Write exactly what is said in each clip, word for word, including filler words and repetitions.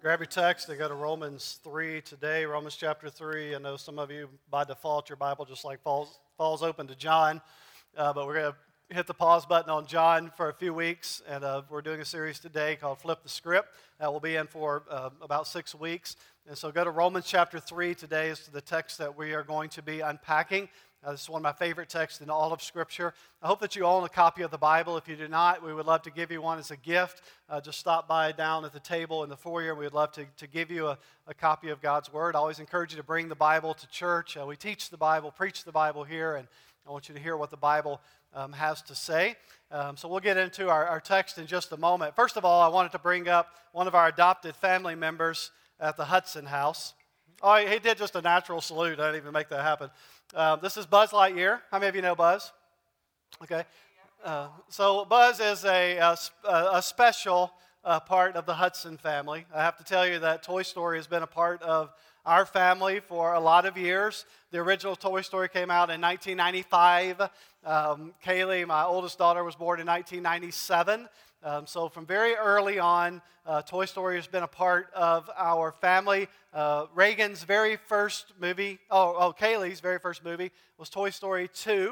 Grab your text and go to Romans three today, Romans chapter three. I know some of you, by default, your Bible just like falls, falls open to John, uh, but we're going to hit the pause button on John for a few weeks, and uh, we're doing a series today called Flip the Script. That will be in for uh, about six weeks. And so go to Romans chapter three today is the text that we are going to be unpacking. Uh, this is one of my favorite texts in all of Scripture. I hope that you own a copy of the Bible. If you do not, we would love to give you one as a gift. Uh, just stop by down at the table in the foyer. We would love to, to give you a, a copy of God's Word. I always encourage you to bring the Bible to church. Uh, we teach the Bible, preach the Bible here, and I want you to hear what the Bible um, has to say. Um, so we'll get into our, our text in just a moment. First of all, I wanted to bring up one of our adopted family members at the Hudson House. Oh, he did just a natural salute. I didn't even make that happen. Uh, this is Buzz Lightyear. How many of you know Buzz? Okay. Uh, so Buzz is a, a, a special uh, part of the Hudson family. I have to tell you that Toy Story has been a part of our family for a lot of years. The original Toy Story came out in nineteen ninety-five. Um, Kaylee, my oldest daughter, was born in nineteen ninety-seven. Um, so from very early on, uh, Toy Story has been a part of our family. Uh, Reagan's very first movie, oh, oh, Kaylee's very first movie was Toy Story two.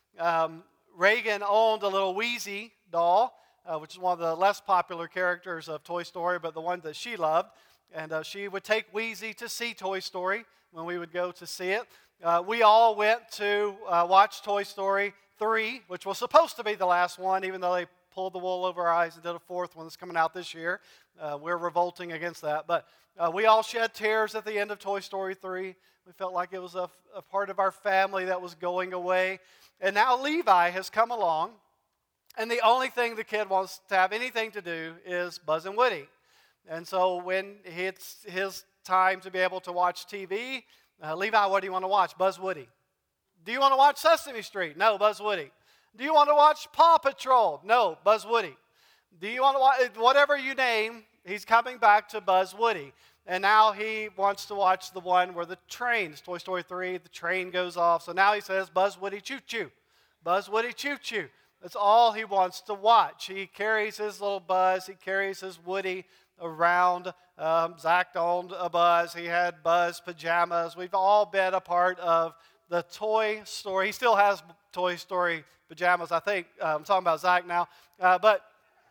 Um, Reagan owned a little Wheezy doll, uh, which is one of the less popular characters of Toy Story, but the one that she loved. And uh, she would take Wheezy to see Toy Story when we would go to see it. Uh, we all went to uh, watch Toy Story three, which was supposed to be the last one, even though they pulled the wool over our eyes and did a fourth one that's coming out this year. Uh, we're revolting against that. But uh, we all shed tears at the end of Toy Story three. We felt like it was a, a part of our family that was going away. And now Levi has come along, and the only thing the kid wants to have anything to do is Buzz and Woody. And so when it's his time to be able to watch T V, uh, Levi, what do you want to watch? Buzz Woody. Do you want to watch Sesame Street? No, Buzz Woody. Do you want to watch Paw Patrol? No, Buzz Woody. Do you want to watch, whatever you name, he's coming back to Buzz Woody. And now he wants to watch the one where the train, it's Toy Story three, the train goes off. So now he says, Buzz Woody Choo Choo. Buzz Woody Choo Choo. That's all he wants to watch. He carries his little Buzz, he carries his Woody around. Um, Zach owned a Buzz. He had Buzz pajamas. We've all been a part of the Toy Story. He still has Toy Story pajamas, I think. Uh, I'm talking about Zach now. Uh, but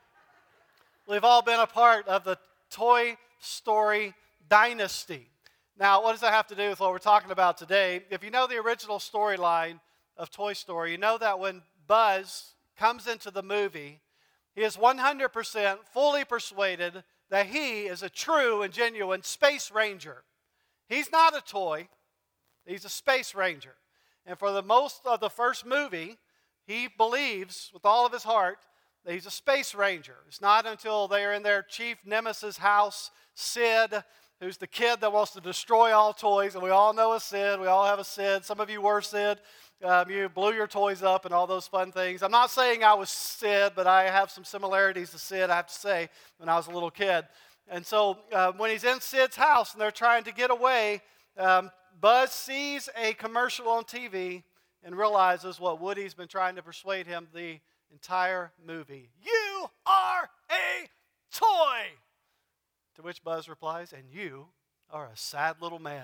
we've all been a part of the Toy Story dynasty. Now, what does that have to do with what we're talking about today? If you know the original storyline of Toy Story, you know that when Buzz comes into the movie, he is one hundred percent fully persuaded that he is a true and genuine space ranger. He's not a toy. He's a space ranger. And for the most of the first movie, he believes with all of his heart that he's a space ranger. It's not until they're in their chief nemesis house, Sid, who's the kid that wants to destroy all toys. And we all know a Sid. We all have a Sid. Some of you were Sid. Um, you blew your toys up and all those fun things. I'm not saying I was Sid, but I have some similarities to Sid, I have to say, when I was a little kid. And so uh, when he's in Sid's house and they're trying to get away, um, Buzz sees a commercial on T V and realizes what Woody's been trying to persuade him the entire movie. You are a toy! To which Buzz replies, and you are a sad little man.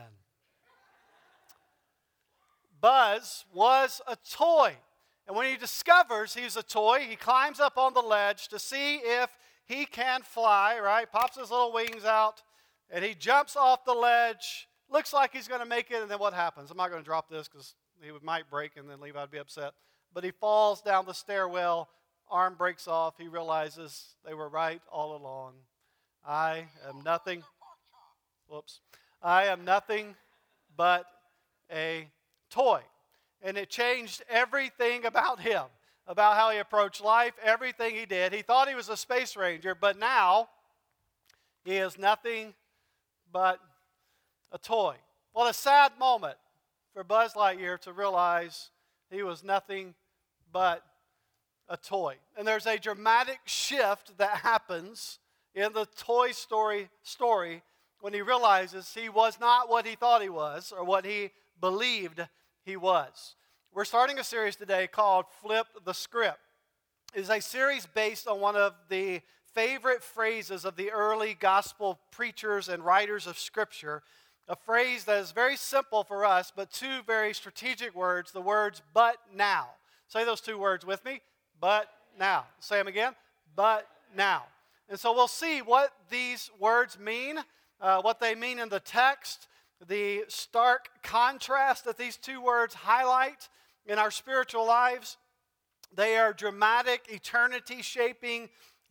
Buzz was a toy. And when he discovers he's a toy, he climbs up on the ledge to see if he can fly, right? Pops his little wings out, and he jumps off the ledge. Looks like he's going to make it, and then what happens? I'm not going to drop this because he might break, and then Levi would be upset. But he falls down the stairwell, arm breaks off. He realizes they were right all along. I am nothing, whoops, I am nothing but a toy. And it changed everything about him, about how he approached life, everything he did. He thought he was a space ranger, but now he is nothing but a toy. What a sad moment for Buzz Lightyear to realize he was nothing but a toy. And there's a dramatic shift that happens in the Toy Story story when he realizes he was not what he thought he was or what he believed he was. We're starting a series today called Flip the Script. It is a series based on one of the favorite phrases of the early gospel preachers and writers of Scripture. A phrase that is very simple for us, but two very strategic words, the words, but now. Say those two words with me, but now. Say them again, but now. And so we'll see what these words mean, uh, what they mean in the text, the stark contrast that these two words highlight in our spiritual lives. They are dramatic, eternity-shaping,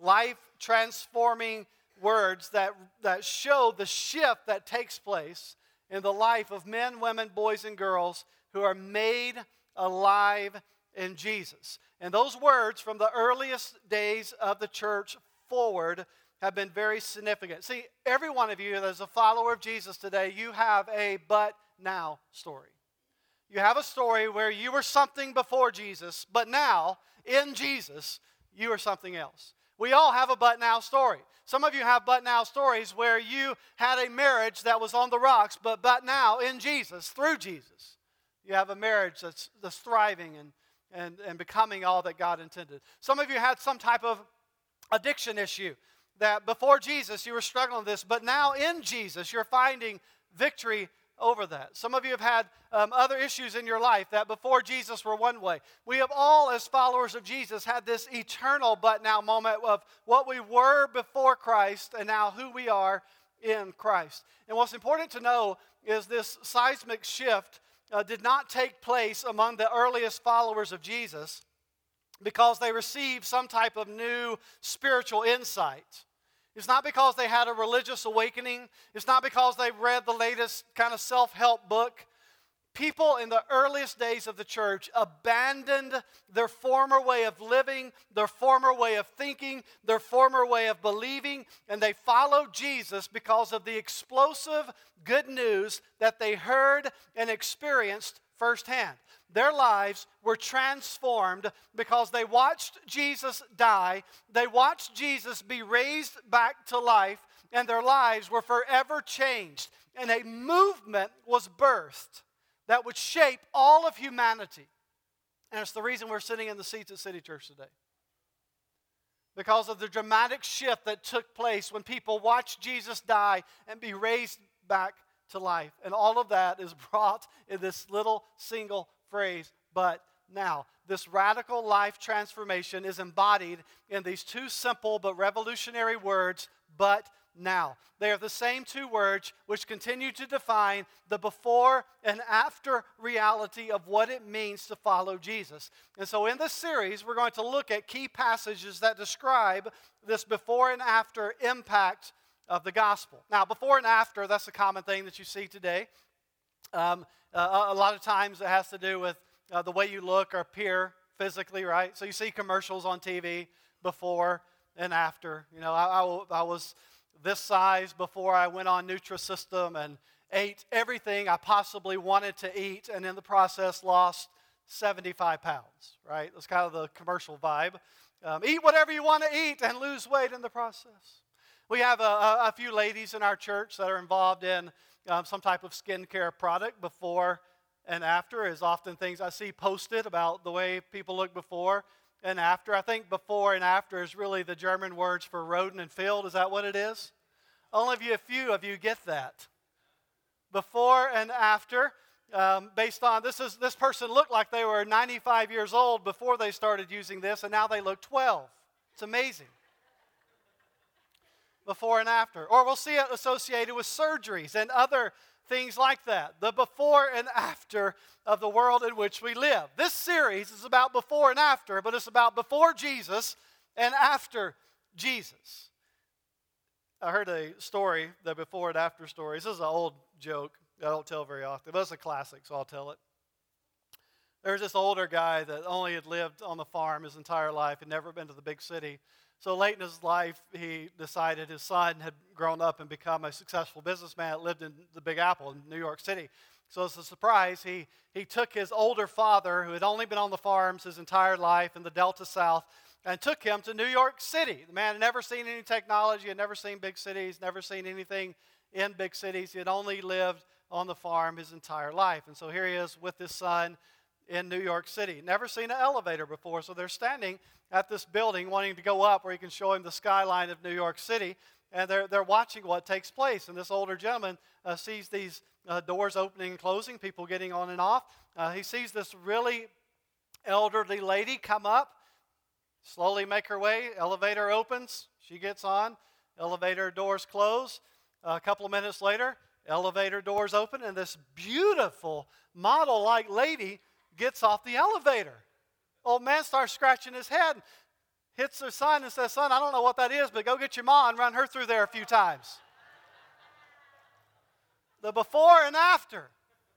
life-transforming words that, that show the shift that takes place in the life of men, women, boys, and girls who are made alive in Jesus. And those words from the earliest days of the church forward have been very significant. See, every one of you that is a follower of Jesus today, you have a but now story. You have a story where you were something before Jesus, but now, in Jesus, you are something else. We all have a but now story. Some of you have but now stories where you had a marriage that was on the rocks, but but now, in Jesus, through Jesus, you have a marriage that's, that's thriving and, and, and becoming all that God intended. Some of you had some type of addiction issue that before Jesus you were struggling with this, but now in Jesus you're finding victory over that. Some of you have had um, other issues in your life that before Jesus were one way. We have all, as followers of Jesus, had this eternal but now moment of what we were before Christ and now who we are in Christ. And what's important to know is this seismic shift uh, did not take place among the earliest followers of Jesus because they received some type of new spiritual insight. It's not because they had a religious awakening. It's not because they read the latest kind of self-help book. People in the earliest days of the church abandoned their former way of living, their former way of thinking, their former way of believing, and they followed Jesus because of the explosive good news that they heard and experienced firsthand. Their lives were transformed because they watched Jesus die, they watched Jesus be raised back to life, and their lives were forever changed. And a movement was birthed that would shape all of humanity. And it's the reason we're sitting in the seats at City Church today. Because of the dramatic shift that took place when people watched Jesus die and be raised back to life. And all of that is brought in this little single phrase, but now. This radical life transformation is embodied in these two simple but revolutionary words, but now. They are the same two words which continue to define the before and after reality of what it means to follow Jesus. And so in this series, we're going to look at key passages that describe this before and after impact of the gospel. Now, before and after, that's a common thing that you see today. Um, uh, a lot of times it has to do with uh, the way you look or appear physically, right? So you see commercials on T V before and after. You know, I, I, I was this size before I went on Nutrisystem and ate everything I possibly wanted to eat, and in the process lost seventy-five pounds, right? That's kind of the commercial vibe. Um, eat whatever you want to eat and lose weight in the process. We have a, a, a few ladies in our church that are involved in um, some type of skincare product before and after is often things I see posted about the way people look before and after. I think before and after is really the German words for rodent and field. Is that what it is? Only of you, a few of you get that. Before and after, um, based on this is this person looked like they were ninety-five years old before they started using this, and now they look twelve. It's amazing. Before and after. Or we'll see it associated with surgeries and other things like that. The before and after of the world in which we live. This series is about before and after, but it's about before Jesus and after Jesus. I heard a story, the before and after story. This is an old joke I don't tell very often, but it's a classic, so I'll tell it. There's this older guy that only had lived on the farm his entire life and never been to the big city. So late in his life, he decided his son had grown up and become a successful businessman that lived in the Big Apple in New York City. So as a surprise, he, he took his older father, who had only been on the farms his entire life in the Delta South, and took him to New York City. The man had never seen any technology, had never seen big cities, never seen anything in big cities. He had only lived on the farm his entire life. And so here he is with his son, in New York City. Never seen an elevator before, so they're standing at this building wanting to go up where he can show him the skyline of New York City, and they're, they're watching what takes place. And this older gentleman uh, sees these uh, doors opening and closing, people getting on and off. Uh, he sees this really elderly lady come up, slowly make her way. Elevator opens, she gets on, elevator doors close. Uh, a couple of minutes later, elevator doors open, and this beautiful model-like lady gets off the elevator. Old man starts scratching his head, hits her son and says, "Son, I don't know what that is, but go get your ma and run her through there a few times." The before and after.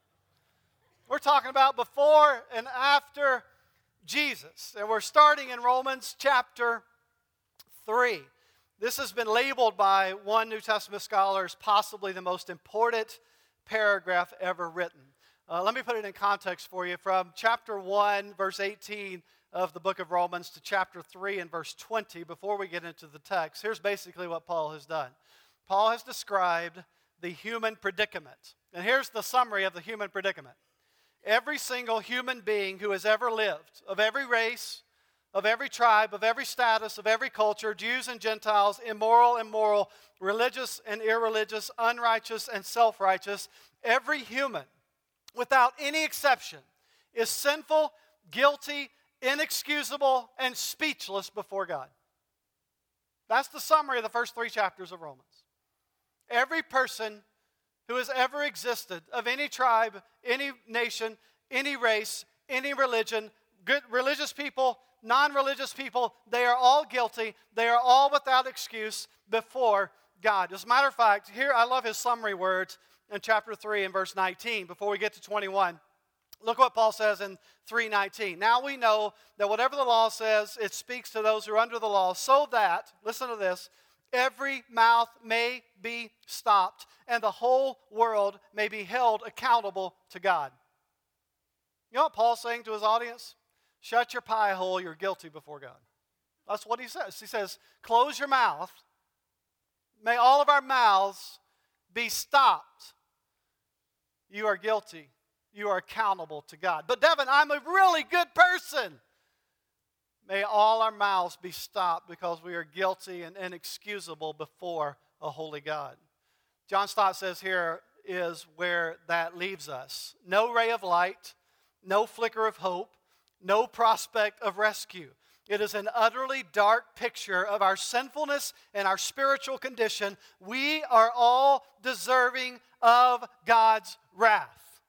We're talking about before and after Jesus. And we're starting in Romans chapter three. This has been labeled by one New Testament scholar as possibly the most important paragraph ever written. Uh, let me put it in context for you. From chapter one, verse eighteen of the book of Romans to chapter three and verse twenty, before we get into the text, here's basically what Paul has done. Paul has described the human predicament. And here's the summary of the human predicament. Every single human being who has ever lived, of every race, of every tribe, of every status, of every culture, Jews and Gentiles, immoral and moral, religious and irreligious, unrighteous and self-righteous, every human, without any exception, is sinful, guilty, inexcusable, and speechless before God. That's the summary of the first three chapters of Romans. Every person who has ever existed, of any tribe, any nation, any race, any religion, good religious people, non-religious people, they are all guilty. They are all without excuse before God. As a matter of fact, here I love his summary words in chapter three and verse nineteen. Before we get to twenty-one, look what Paul says in three nineteen. Now we know that whatever the law says, it speaks to those who are under the law, so that, listen to this, every mouth may be stopped and the whole world may be held accountable to God. You know what Paul's saying to his audience? Shut your pie hole, you're guilty before God. That's what he says. He says, close your mouth. May all of our mouths be stopped. You are guilty. You are accountable to God. But Devin, I'm a really good person. May all our mouths be stopped because we are guilty and inexcusable before a holy God. John Stott says here is where that leaves us. No ray of light, no flicker of hope, no prospect of rescue. It is an utterly dark picture of our sinfulness and our spiritual condition. We are all deserving of God's wrath.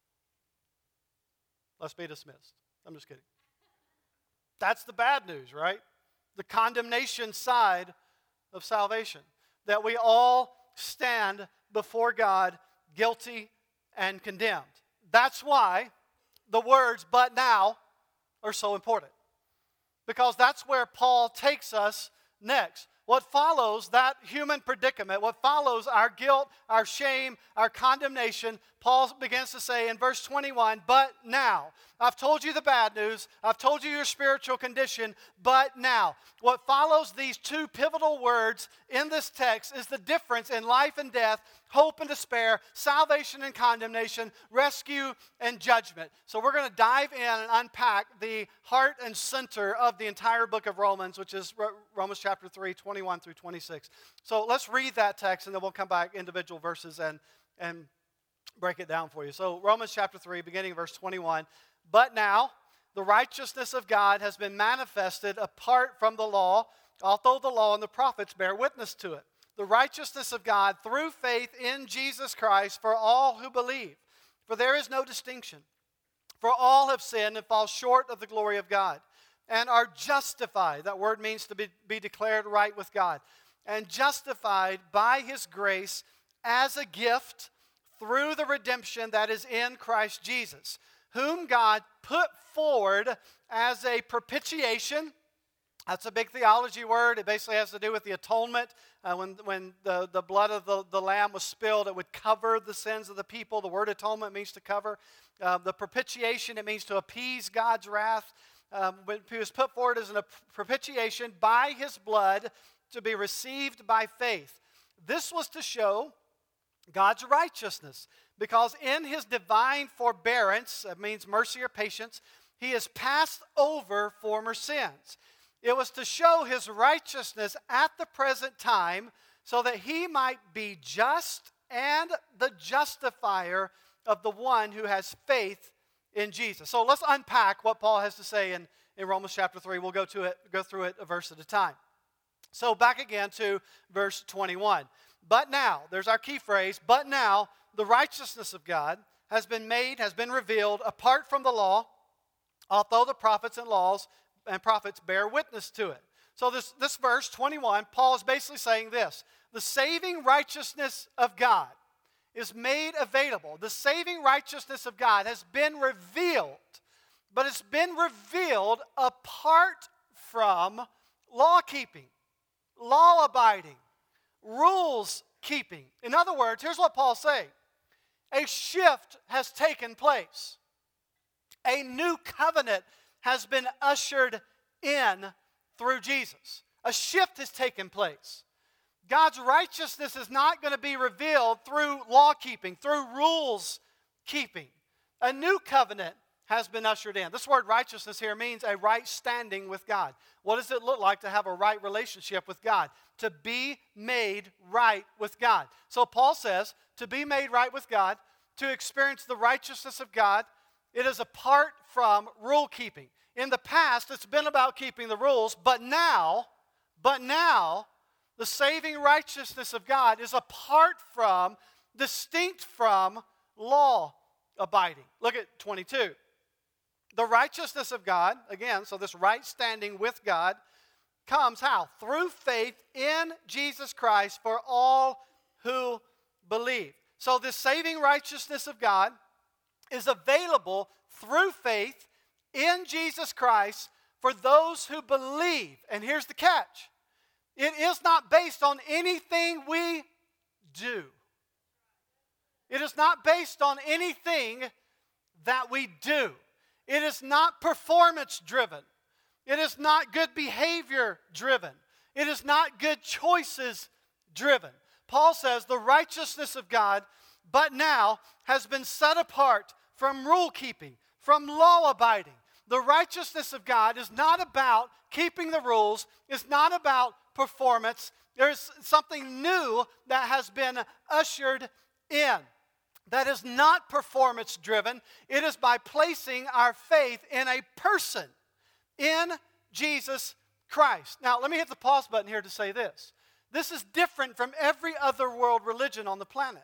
Let's be dismissed. I'm just kidding. That's the bad news, right? The condemnation side of salvation. That we all stand before God guilty and condemned. That's why the words, "but now," are so important. Because that's where Paul takes us next. What follows that human predicament, what follows our guilt, our shame, our condemnation, Paul begins to say in verse twenty-one, "But now." I've told you the bad news. I've told you your spiritual condition, but now. What follows these two pivotal words in this text is the difference in life and death, hope and despair, salvation and condemnation, rescue and judgment. So we're going to dive in and unpack the heart and center of the entire book of Romans, which is Romans chapter three, twenty-one through twenty-six. So let's read that text and then we'll come back individual verses and, and break it down for you. So Romans chapter three, beginning verse twenty-one. "But now the righteousness of God has been manifested apart from the law, although the law and the prophets bear witness to it. The righteousness of God through faith in Jesus Christ for all who believe. For there is no distinction. For all have sinned and fall short of the glory of God, and are justified." That word means to be, be declared right with God. "And justified by His grace as a gift through the redemption that is in Christ Jesus, whom God put forward as a propitiation." That's a big theology word. It basically has to do with the atonement. Uh, when when the, the blood of the, the lamb was spilled, it would cover the sins of the people. The word atonement means to cover. Uh, the propitiation, it means to appease God's wrath. Um, when he was put forward as a propitiation by His blood to be received by faith. This was to show God's righteousness, because in his divine forbearance, that means mercy or patience, he has passed over former sins. It was to show his righteousness at the present time so that he might be just and the justifier of the one who has faith in Jesus. So let's unpack what Paul has to say in, in Romans chapter three. We'll go to it, go through it a verse at a time. So back again to verse twenty-one. But now, there's our key phrase, but now the righteousness of God has been made, has been revealed apart from the law, although the prophets and laws and prophets bear witness to it. So this, this verse, twenty-one, Paul is basically saying this: the saving righteousness of God is made available. The saving righteousness of God has been revealed, but it's been revealed apart from law-keeping, law-abiding, rules-keeping. In other words, here's what Paul's saying. A shift has taken place. A new covenant has been ushered in through Jesus. A shift has taken place. God's righteousness is not going to be revealed through law-keeping, through rules-keeping. A new covenant has been ushered in. This word righteousness here means a right standing with God. What does it look like to have a right relationship with God? To be made right with God. So Paul says, to be made right with God, to experience the righteousness of God, it is apart from rule-keeping. In the past, it's been about keeping the rules, but now, but now, the saving righteousness of God is apart from, distinct from, law abiding. Look at twenty-two. The righteousness of God, again, so this right standing with God, comes how? Through faith in Jesus Christ for all who believe. So this saving righteousness of God is available through faith in Jesus Christ for those who believe. And here's the catch. It is not based on anything we do. It is not based on anything that we do. It is not performance driven. It is not good behavior driven. It is not good choices driven. Paul says the righteousness of God, but now, has been set apart from rule keeping, from law abiding. The righteousness of God is not about keeping the rules. It's not about performance. There's something new that has been ushered in. That is not performance driven. It is by placing our faith in a person, in Jesus Christ. Now, let me hit the pause button here to say this. This is different from every other world religion on the planet.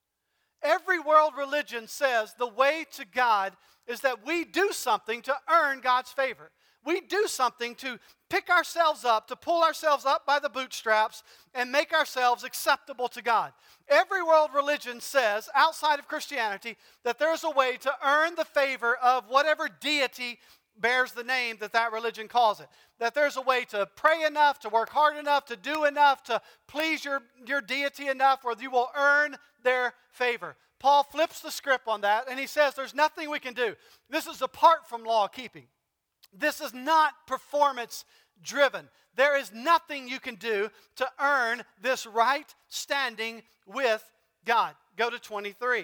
Every world religion says the way to God is that we do something to earn God's favor. We do something to pick ourselves up, to pull ourselves up by the bootstraps and make ourselves acceptable to God. Every world religion says, outside of Christianity, that there's a way to earn the favor of whatever deity bears the name that that religion calls it. That there's a way to pray enough, to work hard enough, to do enough, to please your, your deity enough, where you will earn their favor. Paul flips the script on that, and he says there's nothing we can do. This is apart from law keeping. This is not performance driven. There is nothing you can do to earn this right standing with God. Go to twenty-three.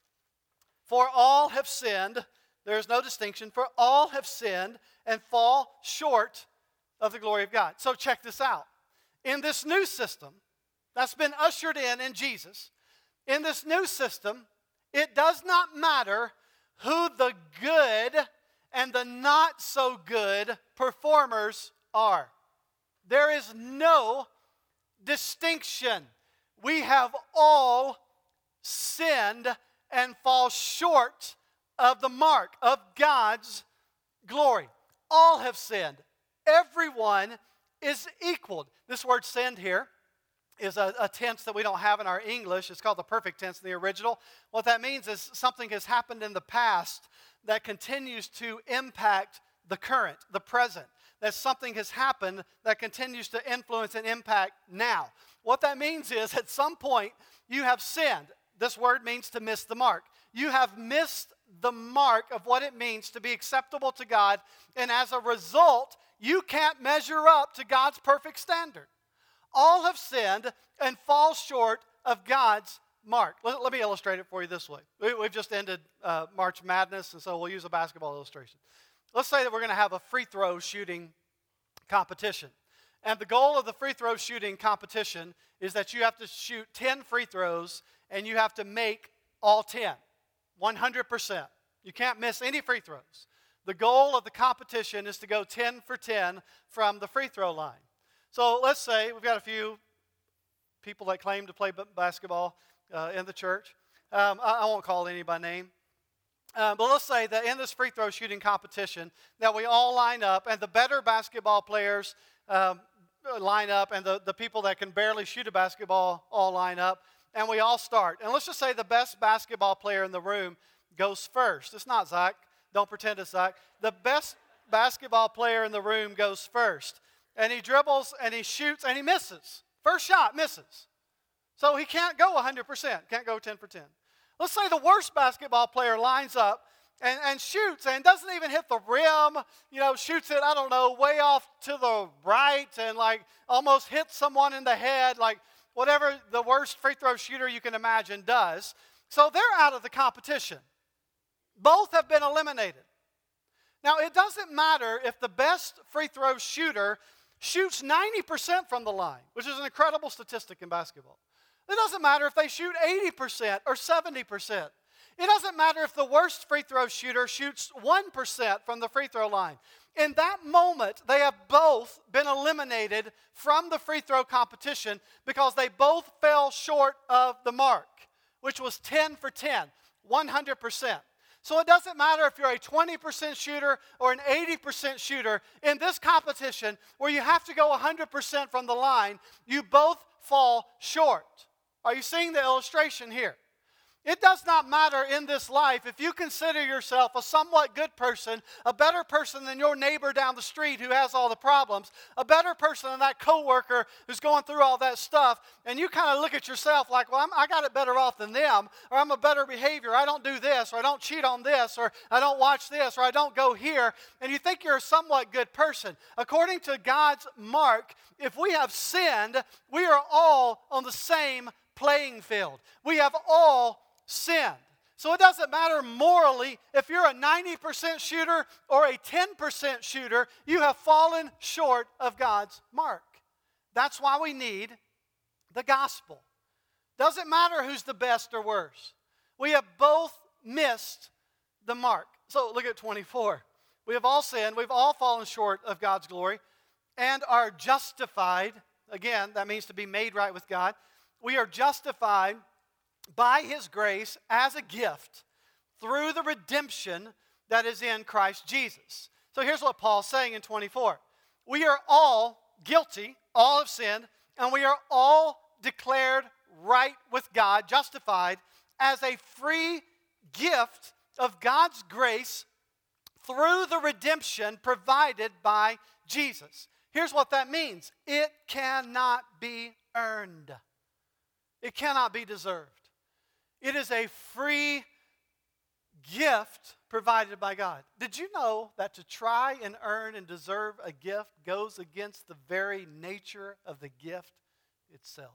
For all have sinned, there is no distinction, for all have sinned and fall short of the glory of God. So check this out. In this new system that's been ushered in in Jesus, in this new system, it does not matter who the good and the not so good performers are. There is no distinction. We have all sinned and fall short of the mark of God's glory. All have sinned. Everyone is equaled. This word sinned here is a, a tense that we don't have in our English. It's called the perfect tense in the original. What that means is something has happened in the past that continues to impact the current, the present. That something has happened that continues to influence and impact now. What that means is at some point you have sinned. This word means to miss the mark. You have missed the mark of what it means to be acceptable to God, and as a result, you can't measure up to God's perfect standard. All have sinned and fall short of God's mark. Let, let me illustrate it for you this way. We, we've just ended uh, March Madness, and so we'll use a basketball illustration. Let's say that we're going to have a free throw shooting competition. And the goal of the free throw shooting competition is that you have to shoot ten free throws, and you have to make all ten, one hundred percent. You can't miss any free throws. The goal of the competition is to go ten for ten from the free throw line. So let's say we've got a few people that claim to play basketball uh, in the church. Um, I, I won't call any by name. Uh, but let's say that in this free throw shooting competition that we all line up, and the better basketball players um, line up, and the, the people that can barely shoot a basketball all line up, and we all start. And let's just say the best basketball player in the room goes first. It's not Zach. Don't pretend it's Zach. The best basketball player in the room goes first. And he dribbles, and he shoots, and he misses. First shot, misses. So he can't go one hundred percent. Can't go ten for ten. Let's say the worst basketball player lines up and, and shoots and doesn't even hit the rim, you know, shoots it, I don't know, way off to the right and like almost hits someone in the head, like whatever the worst free throw shooter you can imagine does. So they're out of the competition. Both have been eliminated. Now, it doesn't matter if the best free throw shooter shoots ninety percent from the line, which is an incredible statistic in basketball. It doesn't matter if they shoot eighty percent or seventy percent. It doesn't matter if the worst free throw shooter shoots one percent from the free throw line. In that moment, they have both been eliminated from the free throw competition because they both fell short of the mark, which was ten for ten, one hundred percent. So it doesn't matter if you're a twenty percent shooter or an eighty percent shooter. In this competition, where you have to go one hundred percent from the line, you both fall short. Are you seeing the illustration here? It does not matter in this life if you consider yourself a somewhat good person, a better person than your neighbor down the street who has all the problems, a better person than that coworker who's going through all that stuff, and you kind of look at yourself like, well, I'm, I got it better off than them, or I'm a better behavior, I don't do this, or I don't cheat on this, or I don't watch this, or I don't go here, and you think you're a somewhat good person. According to God's mark, if we have sinned, we are all on the same playing field. We have all sinned. So it doesn't matter morally if you're a ninety percent shooter or a ten percent shooter, you have fallen short of God's mark. That's why we need the gospel. Doesn't matter who's the best or worst. We have both missed the mark. So look at twenty-four. We have all sinned, we've all fallen short of God's glory, and are justified. Again, that means to be made right with God. We are justified by His grace as a gift through the redemption that is in Christ Jesus. So here's what Paul's saying in twenty-four. We are all guilty, all have sinned, and we are all declared right with God, justified as a free gift of God's grace through the redemption provided by Jesus. Here's what that means. It cannot be earned. It cannot be deserved. It is a free gift provided by God. Did you know that to try and earn and deserve a gift goes against the very nature of the gift itself?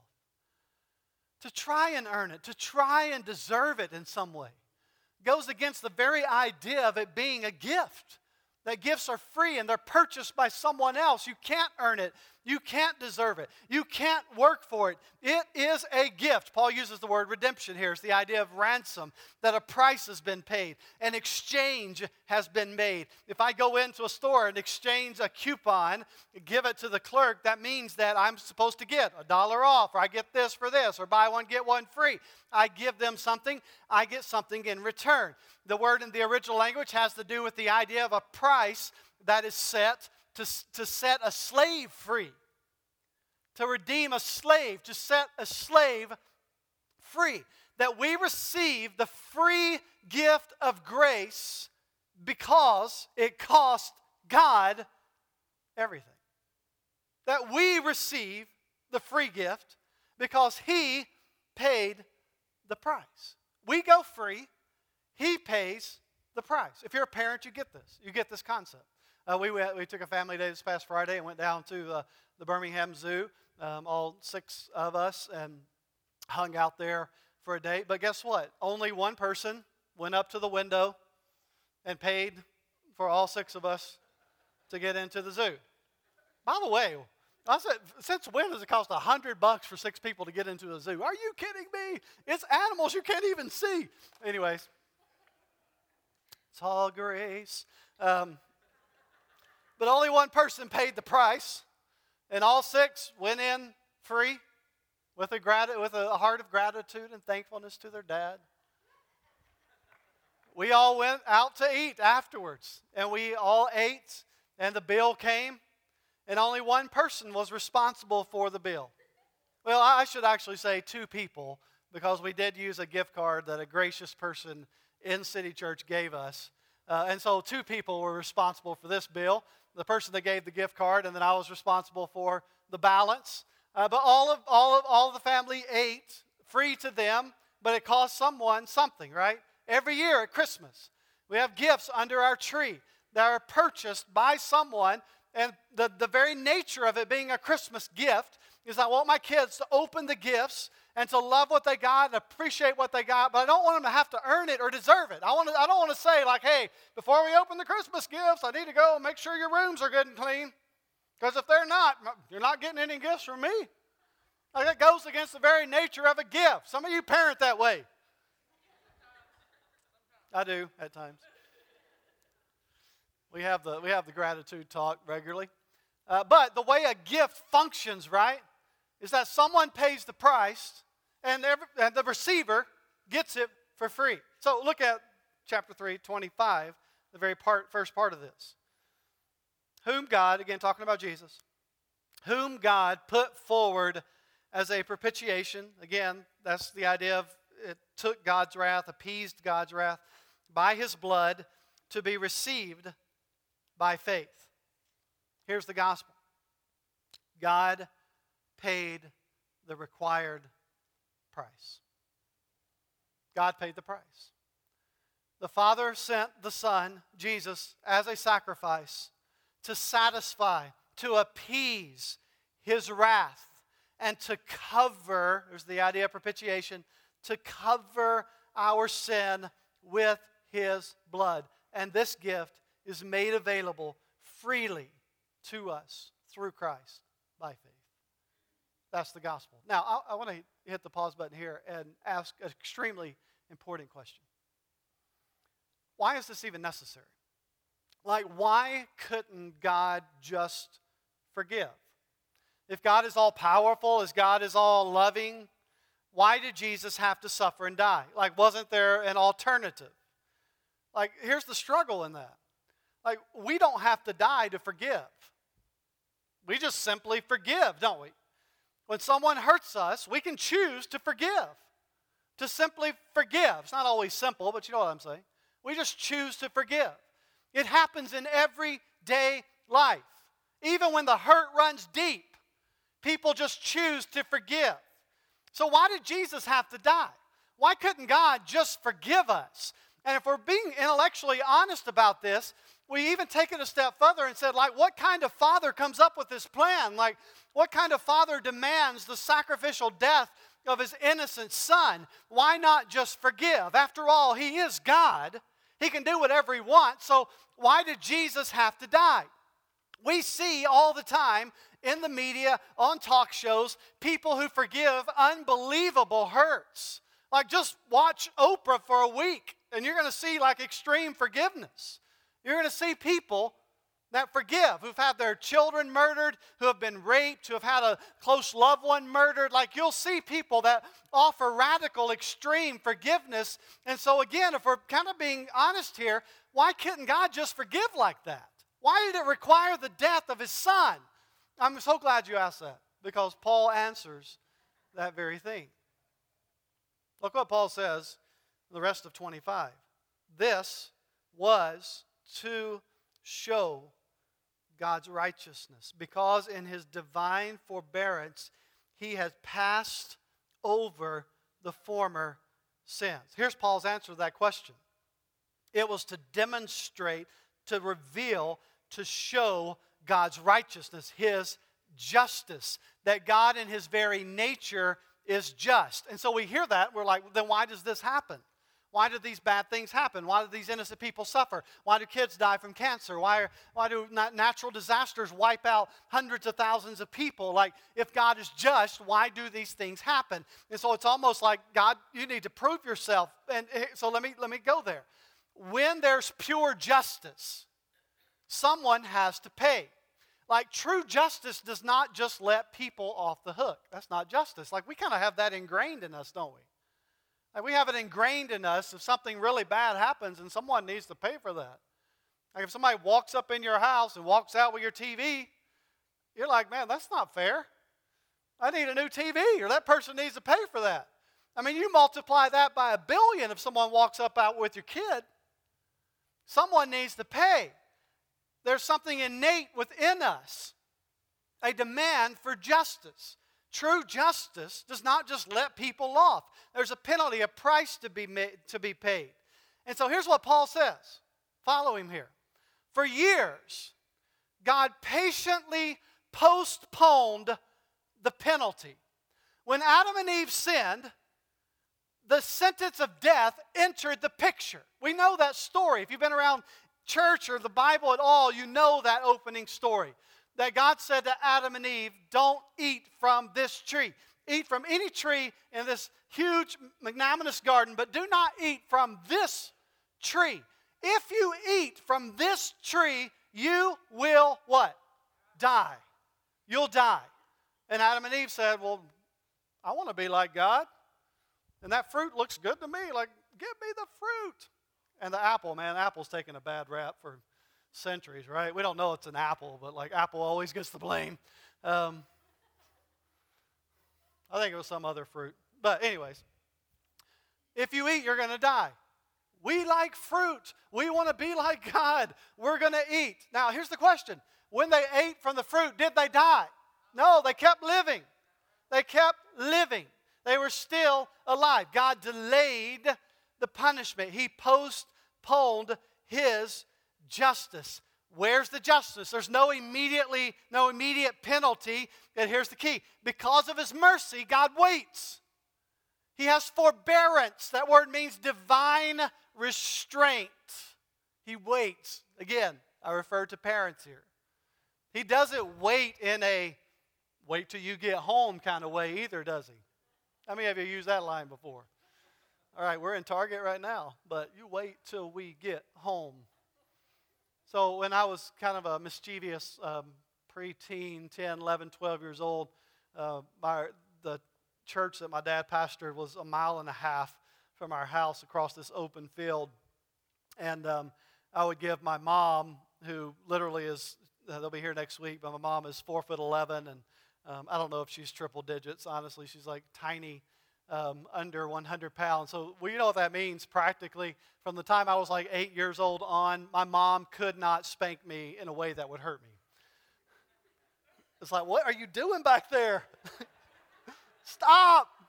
To try and earn it, to try and deserve it in some way, goes against the very idea of it being a gift. That gifts are free and they're purchased by someone else. You can't earn it. You can't deserve it. You can't work for it. It is a gift. Paul uses the word redemption here. It's the idea of ransom, that a price has been paid. An exchange has been made. If I go into a store and exchange a coupon, give it to the clerk, that means that I'm supposed to get a dollar off, or I get this for this, or buy one, get one free. I give them something, I get something in return. The word in the original language has to do with the idea of a price that is set to, to set a slave free. To redeem a slave, to set a slave free. That we receive the free gift of grace because it cost God everything. That we receive the free gift because He paid the price. We go free. He pays the price. If you're a parent, you get this. You get this concept. Uh, we, we took a family day this past Friday and went down to uh, the Birmingham Zoo, um, all six of us, and hung out there for a date. But guess what? Only one person went up to the window and paid for all six of us to get into the zoo. By the way, I said, since when does it cost a hundred bucks for six people to get into a zoo? Are you kidding me? It's animals you can't even see. Anyways, it's all grace. Um, but only one person paid the price, and all six went in free with a, grat- with a heart of gratitude and thankfulness to their dad. We all went out to eat afterwards, and we all ate, and the bill came, and only one person was responsible for the bill. Well, I should actually say two people, because we did use a gift card that a gracious person in City Church gave us. Uh, and so two people were responsible for this bill, the person that gave the gift card, and then I was responsible for the balance. Uh, but all of, all of all of the family ate, free to them, but it cost someone something, right? Every year at Christmas, we have gifts under our tree that are purchased by someone, and the, the very nature of it being a Christmas gift is I want my kids to open the gifts and to love what they got and appreciate what they got, but I don't want them to have to earn it or deserve it. I, want to, I don't want to say like, hey, before we open the Christmas gifts, I need to go and make sure your rooms are good and clean, because if they're not, you're not getting any gifts from me. Like, that goes against the very nature of a gift. Some of you parent that way. I do at times. We have the we have the gratitude talk regularly. Uh, but the way a gift functions, right, is that someone pays the price and, every, and the receiver gets it for free. So look at chapter three, twenty-five, the very part, first part of this. Whom God, again talking about Jesus, whom God put forward as a propitiation. Again, that's the idea of it took God's wrath, appeased God's wrath by his blood to be received by faith. Here's the gospel. God paid the required price. God paid the price. The Father sent the Son, Jesus, as a sacrifice to satisfy, to appease his wrath, and to cover, there's the idea of propitiation, to cover our sin with his blood. And this gift is made available freely to us through Christ by faith. That's the gospel. Now, I, I want to hit the pause button here and ask an extremely important question. Why is this even necessary? Like, why couldn't God just forgive? If God is all powerful, if God is all loving, why did Jesus have to suffer and die? Like, wasn't there an alternative? Like, here's the struggle in that. Like, we don't have to die to forgive. We just simply forgive, don't we? When someone hurts us, we can choose to forgive. To simply forgive. It's not always simple, but you know what I'm saying. We just choose to forgive. It happens in everyday life. Even when the hurt runs deep, people just choose to forgive. So why did Jesus have to die? Why couldn't God just forgive us? And if we're being intellectually honest about this, we even take it a step further and said, like, what kind of father comes up with this plan? Like, what kind of father demands the sacrificial death of his innocent son? Why not just forgive? After all, he is God. He can do whatever he wants. So why did Jesus have to die? We see all the time in the media, on talk shows, people who forgive unbelievable hurts. Like, just watch Oprah for a week, and you're going to see, like, extreme forgiveness. You're going to see people that forgive, who've had their children murdered, who have been raped, who have had a close loved one murdered. Like, you'll see people that offer radical, extreme forgiveness. And so, again, if we're kind of being honest here, why couldn't God just forgive like that? Why did it require the death of his son? I'm so glad you asked that, because Paul answers that very thing. Look what Paul says in the rest of twenty-five. This was to show God's righteousness, because in his divine forbearance he has passed over the former sins. Here's Paul's answer to that question. It was to demonstrate, to reveal, to show God's righteousness, his justice, that God in his very nature is just. And so we hear that, we're like, then why does this happen? Why do these bad things happen? Why do these innocent people suffer? Why do kids die from cancer? Why, are, why do natural disasters wipe out hundreds of thousands of people? Like, if God is just, why do these things happen? And so it's almost like, God, you need to prove yourself. And so let me, let me go there. When there's pure justice, someone has to pay. Like, true justice does not just let people off the hook. That's not justice. Like, we kind of have that ingrained in us, don't we? Like, we have it ingrained in us. If something really bad happens, and someone needs to pay for that. Like, if somebody walks up in your house and walks out with your T V, you're like, man, that's not fair. I need a new T V, or that person needs to pay for that. I mean, you multiply that by a billion if someone walks up out with your kid. Someone needs to pay. There's something innate within us, a demand for justice. True justice does not just let people off. There's a penalty, a price to be made, to be paid. And so here's what Paul says. Follow him here. For years, God patiently postponed the penalty. When Adam and Eve sinned, the sentence of death entered the picture. We know that story. If you've been around church or the Bible at all, you know that opening story. That God said to Adam and Eve, don't eat from this tree. Eat from any tree in this huge magnanimous garden, but do not eat from this tree. If you eat from this tree, you will what? Die. You'll die. And Adam and Eve said, well, I want to be like God. And that fruit looks good to me. Like, give me the fruit. And the apple, man, apple's taken a bad rap for centuries, right? We don't know it's an apple, but like apple always gets the blame. Um, I think it was some other fruit. But anyways, if you eat, you're going to die. We like fruit. We want to be like God. We're going to eat. Now, here's the question. When they ate from the fruit, did they die? No, they kept living. They kept living. They were still alive. God delayed the punishment. He postponed his justice. Where's the justice? There's no immediately, no immediate penalty. And here's the key. Because of his mercy, God waits. He has forbearance. That word means divine restraint. He waits. Again, I refer to parents here. He doesn't wait in a wait till you get home kind of way either, does he? How many of you used that line before? All right, we're in Target right now, but you wait till we get home. So when I was kind of a mischievous um, preteen, ten, eleven, twelve years old, uh, my, the church that my dad pastored was a mile and a half from our house across this open field. And um, I would give my mom, who literally is, uh, they'll be here next week, but my mom is four foot eleven, and um, I don't know if she's triple digits, honestly. She's like tiny. Um, under one hundred pounds. So well, you know what that means practically. From the time I was like eight years old on, my mom could not spank me in a way that would hurt me. It's like, what are you doing back there? Stop.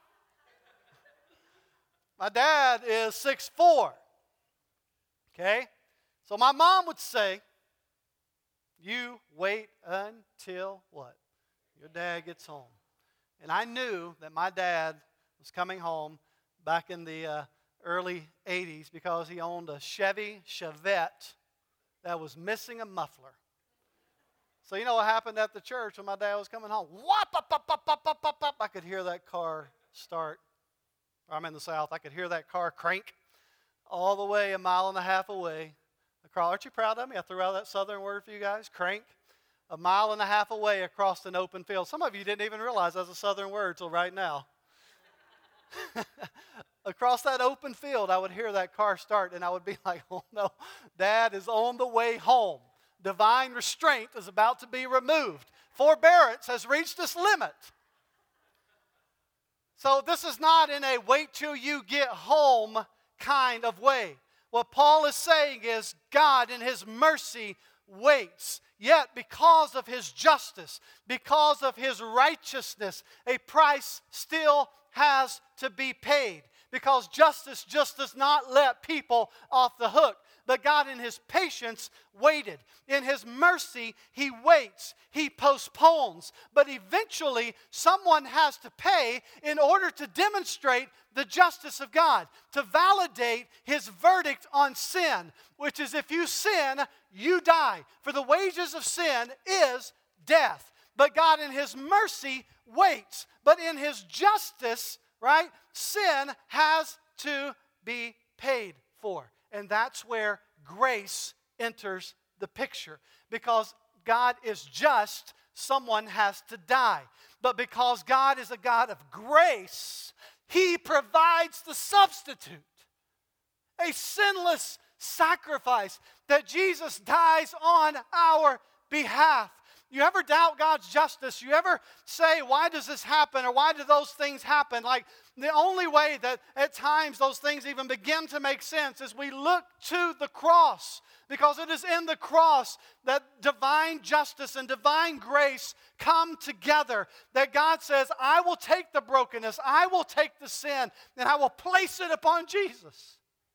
My dad is six foot four. Okay? So my mom would say, you wait until what? Your dad gets home. And I knew that my dad was coming home back in the uh, early eighties because he owned a Chevy Chevette that was missing a muffler. So you know what happened at the church when my dad was coming home? Whop, up, up, up, up, up, up, up. I could hear that car start. I'm in the South. I could hear that car crank all the way a mile and a half away. Aren't you proud of me? I threw out that southern word for you guys, crank. A mile and a half away across an open field. Some of you didn't even realize that's a southern word till right now. Across that open field, I would hear that car start, and I would be like, oh no, Dad is on the way home. Divine restraint is about to be removed. Forbearance has reached its limit. So this is not in a wait till you get home kind of way. What Paul is saying is God in his mercy waits. Yet because of his justice, because of his righteousness, a price still has to be paid. Because justice just does not let people off the hook. but God in His patience waited. In His mercy, He waits. He postpones. But eventually, someone has to pay in order to demonstrate the justice of God, to validate His verdict on sin, which is if you sin, you die. For the wages of sin is death. But God in His mercy waits. But in His justice, right, sin has to be paid for. And that's where grace enters the picture. Because God is just, someone has to die. But because God is a God of grace, He provides the substitute. A sinless sacrifice that Jesus dies on our behalf. You ever doubt God's justice? You ever say, why does this happen? Or why do those things happen? Like, the only way that at times those things even begin to make sense is we look to the cross. Because it is in the cross that divine justice and divine grace come together. That God says, I will take the brokenness, I will take the sin, and I will place it upon Jesus.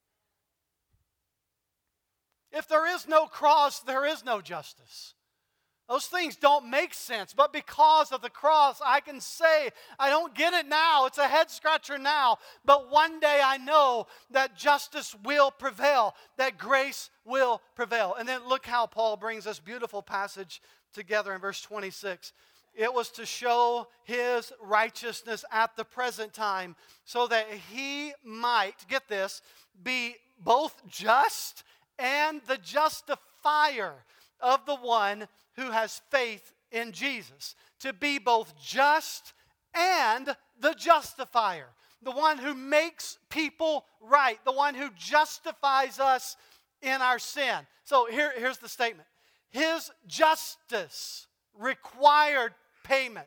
If there is no cross, there is no justice. Those things don't make sense, but because of the cross, I can say, I don't get it now, it's a head scratcher now, but one day I know that justice will prevail, that grace will prevail. And then look how Paul brings this beautiful passage together in verse twenty-six. It was to show His righteousness at the present time, so that He might, get this, be both just and the justifier of the one who has faith in Jesus. To be both just and the justifier. The one who makes people right. The one who justifies us in our sin. So here, here's the statement. His justice required payment.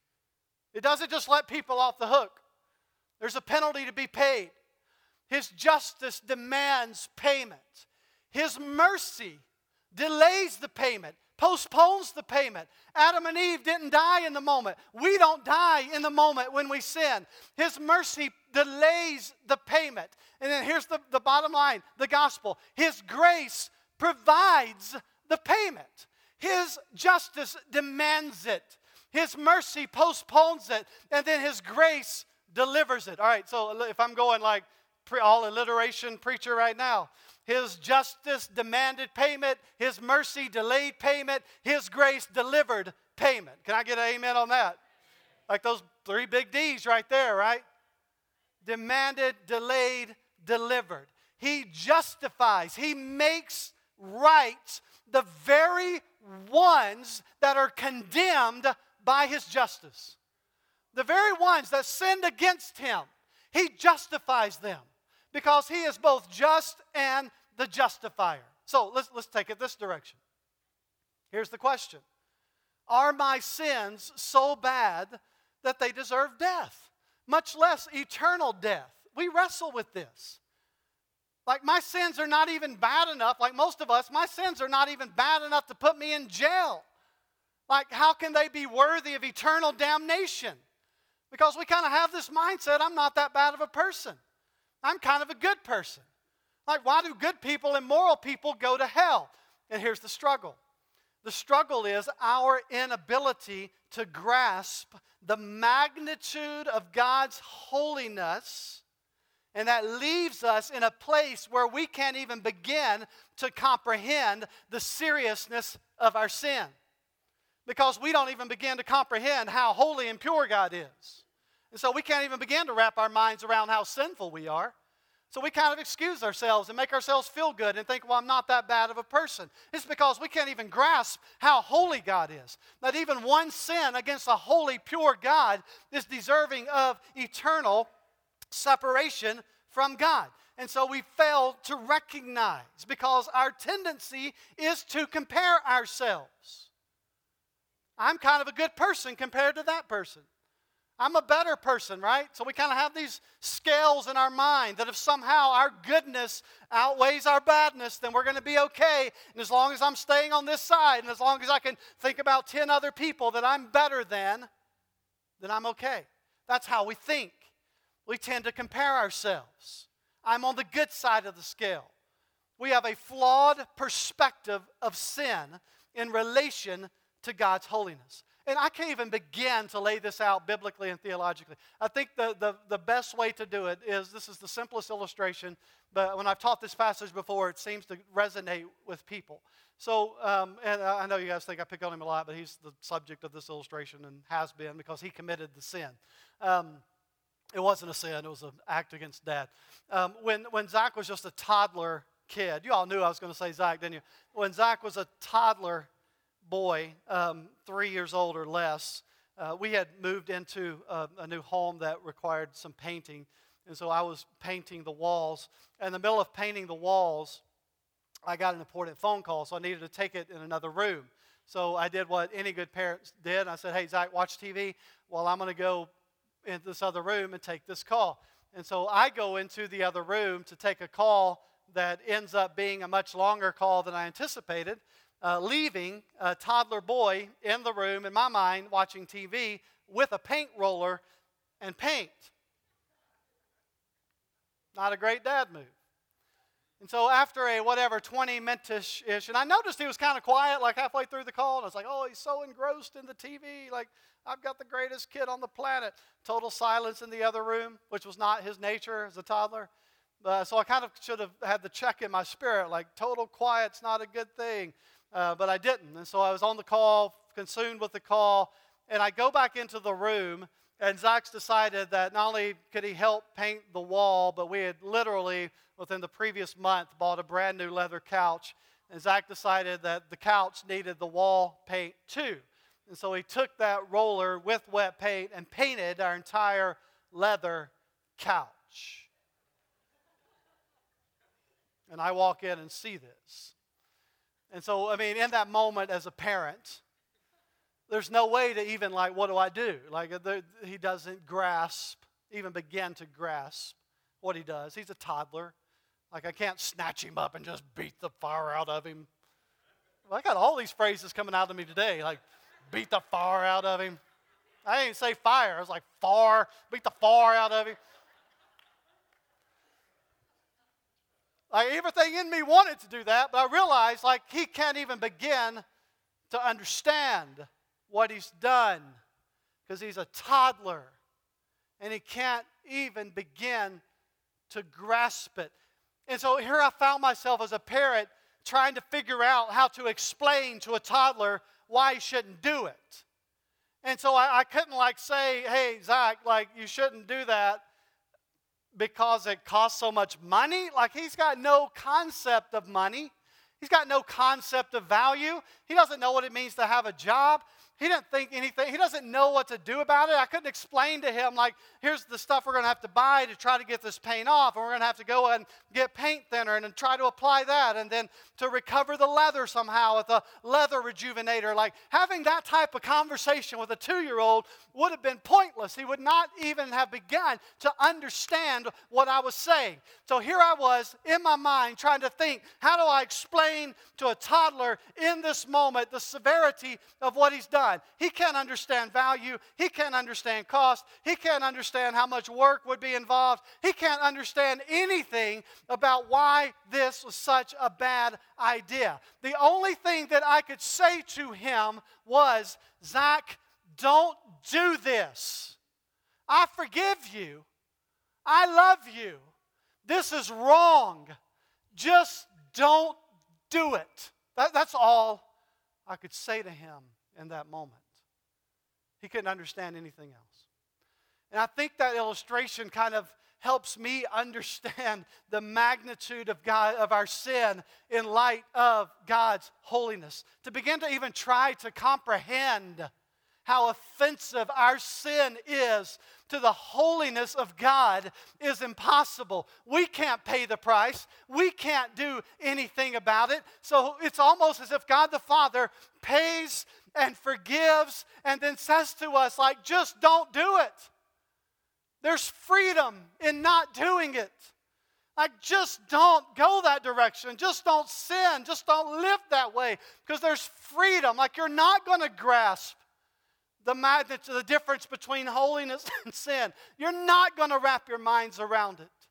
It doesn't just let people off the hook. There's a penalty to be paid. His justice demands payment. His mercy delays the payment, postpones the payment. Adam and Eve didn't die in the moment. We don't die in the moment when we sin. His mercy delays the payment. And then here's the, the bottom line, the gospel. His grace provides the payment. His justice demands it. His mercy postpones it. And then His grace delivers it. All right, so if I'm going like pre- all alliteration preacher right now, His justice demanded payment. His mercy delayed payment. His grace delivered payment. Can I get an amen on that? Like those three big D's right there, right? Demanded, delayed, delivered. He justifies. He makes right the very ones that are condemned by His justice. The very ones that sinned against Him. He justifies them. Because He is both just and the justifier. So let's, let's take it this direction. Here's the question. Are my sins so bad that they deserve death? Much less eternal death. We wrestle with this. Like my sins are not even bad enough, like most of us, my sins are not even bad enough to put me in jail. Like how can they be worthy of eternal damnation? Because we kind of have this mindset, I'm not that bad of a person. I'm kind of a good person. Like, why do good people and moral people go to hell? And here's the struggle. The struggle is our inability to grasp the magnitude of God's holiness, and that leaves us in a place where we can't even begin to comprehend the seriousness of our sin. Because we don't even begin to comprehend how holy and pure God is. And so we can't even begin to wrap our minds around how sinful we are. So we kind of excuse ourselves and make ourselves feel good and think, well, I'm not that bad of a person. It's because we can't even grasp how holy God is. That even one sin against a holy, pure God is deserving of eternal separation from God. And so we fail to recognize because our tendency is to compare ourselves. I'm kind of a good person compared to that person. I'm a better person, right? So we kind of have these scales in our mind that if somehow our goodness outweighs our badness, then we're going to be okay. And as long as I'm staying on this side, and as long as I can think about ten other people that I'm better than, then I'm okay. That's how we think. We tend to compare ourselves. I'm on the good side of the scale. We have a flawed perspective of sin in relation to God's holiness. And I can't even begin to lay this out biblically and theologically. I think the, the, the best way to do it is, this is the simplest illustration, but when I've taught this passage before, it seems to resonate with people. So, um, and I know you guys think I pick on him a lot, but he's the subject of this illustration and has been because he committed the sin. Um, it wasn't a sin, it was an act against Dad. Um, when, when Zach was just a toddler kid, you all knew I was going to say Zach, didn't you? When Zach was a toddler boy, um, three years old or less, uh, we had moved into a, a new home that required some painting. And so I was painting the walls. In the middle of painting the walls, I got an important phone call, so I needed to take it in another room. So I did what any good parents did. I said, hey, Zach, watch T V while I'm going to go into this other room and take this call. And so I go into the other room to take a call that ends up being a much longer call than I anticipated. Uh, leaving a toddler boy in the room, in my mind, watching T V with a paint roller and paint. Not a great dad move. And so after a whatever twenty minutes-ish, and I noticed he was kind of quiet like halfway through the call, and I was like, oh, he's so engrossed in the T V, like I've got the greatest kid on the planet. Total silence in the other room, which was not his nature as a toddler. Uh, so I kind of should have had the check in my spirit, like total quiet's not a good thing. Uh, but I didn't. And so I was on the call, consumed with the call, and I go back into the room, and Zach's decided that not only could he help paint the wall, but we had literally, within the previous month, bought a brand new leather couch, and Zach decided that the couch needed the wall paint too. And so he took that roller with wet paint and painted our entire leather couch. And I walk in and see this. And so, I mean, in that moment as a parent, there's no way to even, like, what do I do? Like, there, he doesn't grasp, even begin to grasp what he does. He's a toddler. Like, I can't snatch him up and just beat the fire out of him. Well, I got all these phrases coming out of me today, like, beat the fire out of him. I didn't say fire. I was like, far, beat the fire out of him. Like, everything in me wanted to do that, but I realized, like, he can't even begin to understand what he's done because he's a toddler, and he can't even begin to grasp it. And so here I found myself as a parent trying to figure out how to explain to a toddler why he shouldn't do it. And so I, I couldn't, like, say, hey, Zach, like, you shouldn't do that because it costs so much money. Like, he's got no concept of money. He's got no concept of value. He doesn't know what it means to have a job. He didn't think anything. He doesn't know what to do about it. I couldn't explain to him, like, here's the stuff we're going to have to buy to try to get this paint off. And we're going to have to go and get paint thinner and then try to apply that. And then to recover the leather somehow with a leather rejuvenator. Like, having that type of conversation with a two-year-old would have been pointless. He would not even have begun to understand what I was saying. So here I was in my mind trying to think, how do I explain to a toddler in this moment the severity of what he's done? He can't understand value. He can't understand cost. He can't understand how much work would be involved. He can't understand anything about why this was such a bad idea. The only thing that I could say to him was, Zach, don't do this. I forgive you. I love you. This is wrong. Just don't do it. That, that's all I could say to him in that moment. He couldn't understand anything else. And I think that illustration kind of helps me understand the magnitude of God, of our sin in light of God's holiness. To begin to even try to comprehend how offensive our sin is to the holiness of God is impossible. We can't pay the price. We can't do anything about it. So it's almost as if God the Father pays and forgives and then says to us, like, just don't do it. There's freedom in not doing it. Like, just don't go that direction. Just don't sin. Just don't live that way. Because there's freedom. Like, you're not going to grasp the magnitude, the difference between holiness and sin. You're not going to wrap your minds around it.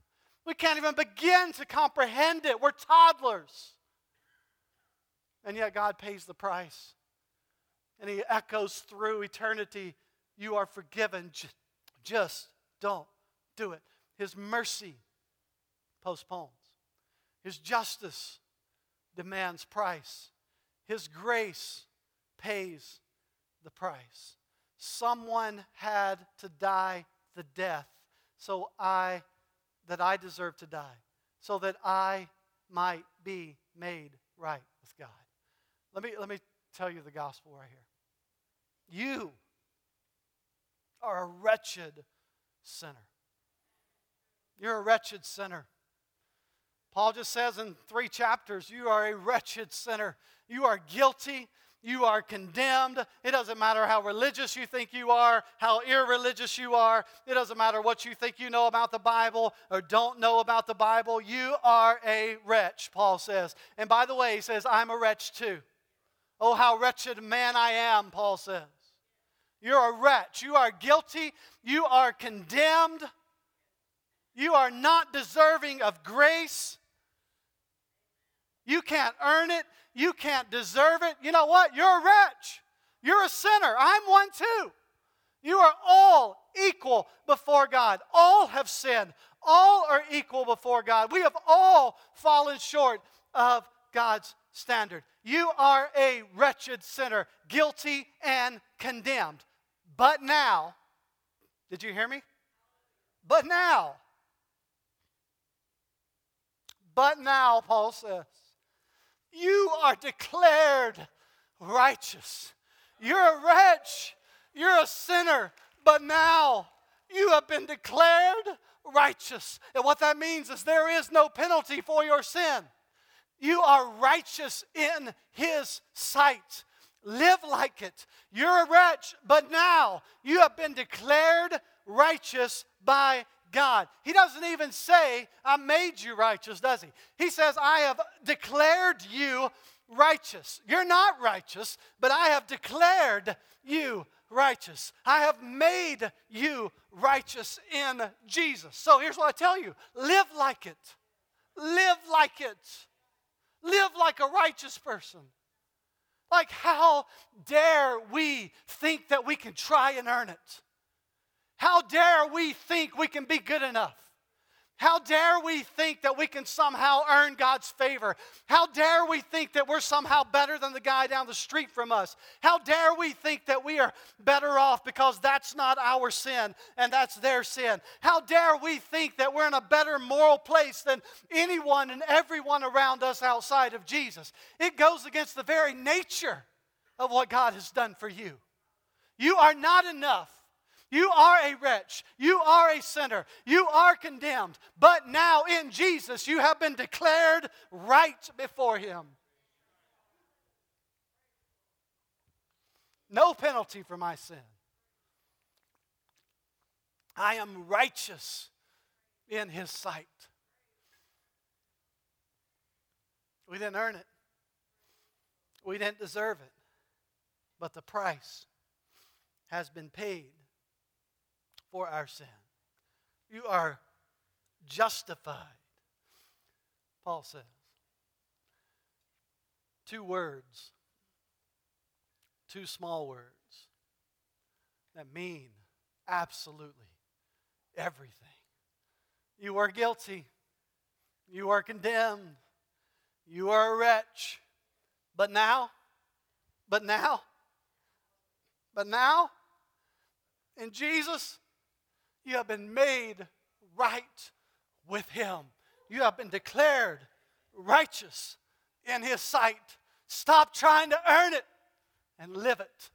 We can't even begin to comprehend it. We're toddlers. And yet God pays the price. And He echoes through eternity, you are forgiven. Just don't do it. His mercy postpones. His justice demands price. His grace pays the price. Someone had to die the death so I, that I deserve to die, so that I might be made right with God. Let me, let me tell you the gospel right here. You are a wretched sinner. You're a wretched sinner. Paul just says in three chapters, you are a wretched sinner. You are guilty. You are condemned. It doesn't matter how religious you think you are, how irreligious you are. It doesn't matter what you think you know about the Bible or don't know about the Bible. You are a wretch, Paul says. And by the way, he says, I'm a wretch too. Oh, how wretched man I am, Paul says. You're a wretch. You are guilty. You are condemned. You are not deserving of grace. You can't earn it. You can't deserve it. You know what? You're a wretch. You're a sinner. I'm one too. You are all equal before God. All have sinned. All are equal before God. We have all fallen short of God's standard. You are a wretched sinner, guilty and condemned. But now, did you hear me? But now, but now, Paul says, you are declared righteous. You're a wretch. You're a sinner. But now you have been declared righteous. And what that means is there is no penalty for your sin. You are righteous in His sight. Live like it. You're a wretch, but now you have been declared righteous by God. He doesn't even say, I made you righteous, does He? He says, I have declared you righteous. You're not righteous, but I have declared you righteous. I have made you righteous in Jesus. So here's what I tell you. Live like it. Live like it. Live like a righteous person. Like, how dare we think that we can try and earn it? How dare we think we can be good enough? How dare we think that we can somehow earn God's favor? How dare we think that we're somehow better than the guy down the street from us? How dare we think that we are better off because that's not our sin and that's their sin? How dare we think that we're in a better moral place than anyone and everyone around us outside of Jesus? It goes against the very nature of what God has done for you. You are not enough. You are a wretch. You are a sinner. You are condemned. But now in Jesus, you have been declared right before Him. No penalty for my sin. I am righteous in His sight. We didn't earn it. We didn't deserve it. But the price has been paid for our sin. You are justified, Paul says. Two words, two small words that mean absolutely everything. You are guilty. You are condemned. You are a wretch. But now, but now, but now, in Jesus, you have been made right with Him. You have been declared righteous in His sight. Stop trying to earn it and live it.